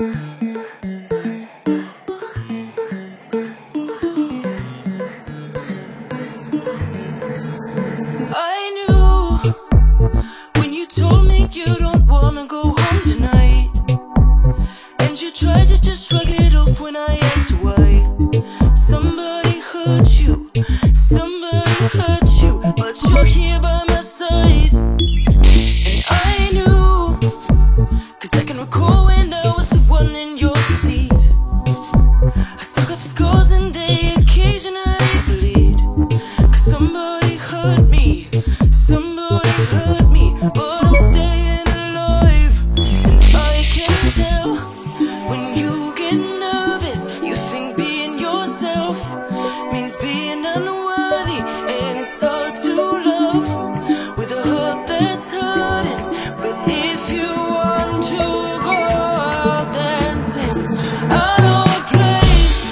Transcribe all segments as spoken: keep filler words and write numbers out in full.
I knew when you told me you don't wanna go home tonight, and you tried to just shrug it off when I asked why. Somebody hurt you, somebody hurt you, but you're here by my side. And I knew, cause I can recall when I was the one in your seat. I still got the scars and they occasionally bleed, cause somebody hurt me, somebody hurt me, but I'm staying alive. And I can tell when you get nervous, you think being yourself means being unworthy, and it's hard to love with a heart that's hurting. But if you want to go out dancing, I know a place,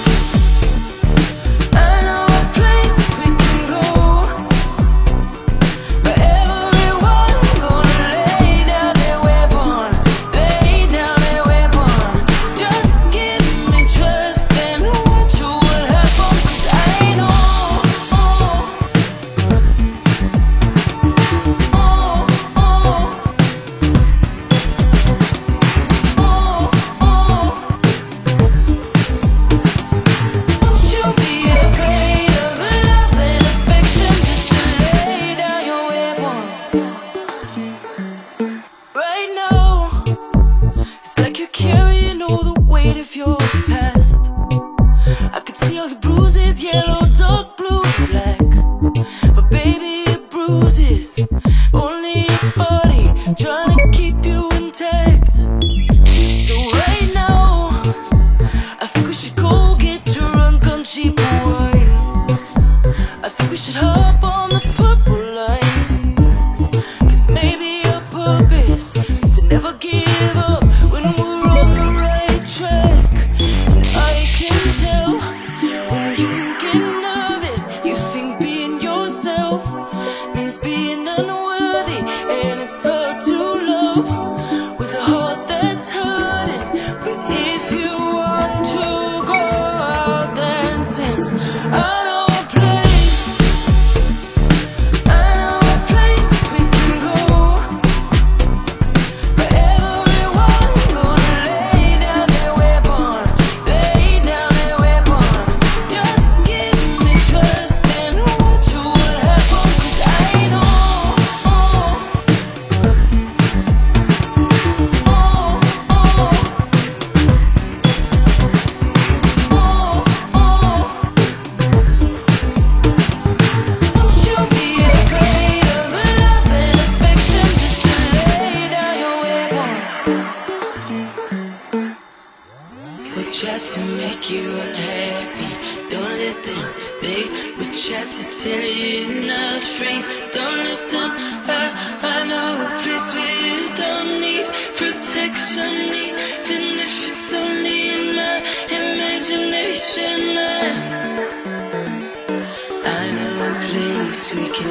I know a place we can go, where everyone gonna lay down their weapon, lay down their weapon. Just give me trust and watch what happens, 'cause I know, oh, oh, oh, oh, oh. Don't you be afraid of love and affection, just to lay down your weapon. Right now, it's like you're carrying all the weight of your past. I could see all your bruises, yellow, dark blue, black. But baby, your bruises only your body trying to keep you intact. So right now, I think we should go get drunk on cheap wine. I think we should hop on the purple line, cause maybe our purpose is to never give up when we're on the right track. And I can tell when you get nervous, you think being yourself means being unworthy, and it's hard to love with a heart that's hurting. But if you want to go out dancing, I know a place, I know a place we can go, where everyone gonna lay down their weapon, lay down their weapon. Just give me trust and watch what happens, 'cause I know, oh, oh, oh, oh, oh. Don't you be afraid of love and affection, just to lay down your weapon. Will try to make you unhappy, don't let them. They will try to tell you you're not free, don't listen. I, I know a place where you don't need protection, even if it's only in my imagination. I, I know a place we can